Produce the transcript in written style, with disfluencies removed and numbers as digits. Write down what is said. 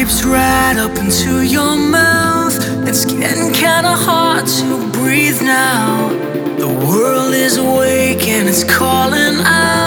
creeps right up into your mouth. It's getting kinda hard to breathe now. The world is awake and it's calling out.